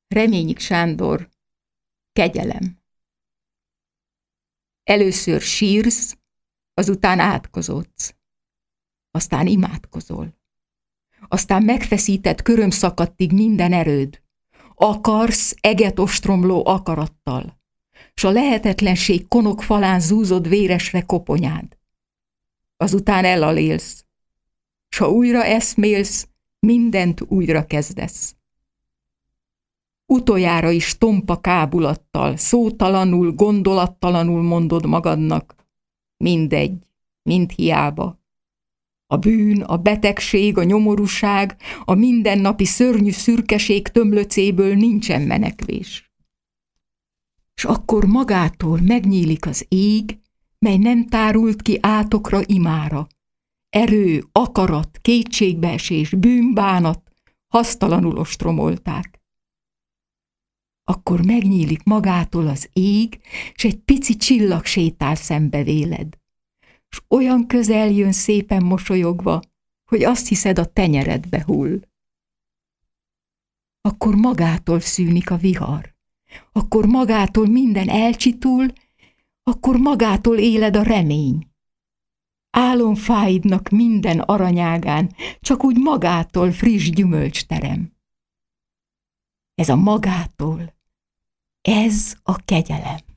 Reményik Sándor, kegyelem. Először sírsz, azután átkozódsz, aztán imádkozol, aztán megfeszített körömszakadtig minden erőd, akarsz eget ostromló akarattal, s a lehetetlenség konok falán zúzod véresre koponyád. Azután elalélsz, s ha újra eszmélsz, mindent újra kezdesz. Utoljára is tompa kábulattal, szótalanul, gondolattalanul mondod magadnak, mindegy, mind hiába. A bűn, a betegség, a nyomorúság, a mindennapi szörnyű szürkeség tömlöcéből nincsen menekvés. S akkor magától megnyílik az ég, mely nem tárult ki átokra imára. Erő, akarat, kétségbeesés, bűnbánat hasztalanul ostromolták. Akkor megnyílik magától az ég, s egy pici csillag sétál szembe véled. S olyan közel jön szépen mosolyogva, hogy azt hiszed, a tenyeredbe hull. Akkor magától szűnik a vihar, akkor magától minden elcsitul, akkor magától éled a remény. Álomfáidnak minden aranyágán csak úgy magától friss gyümölcs terem. Ez a magától, ez a kegyelem.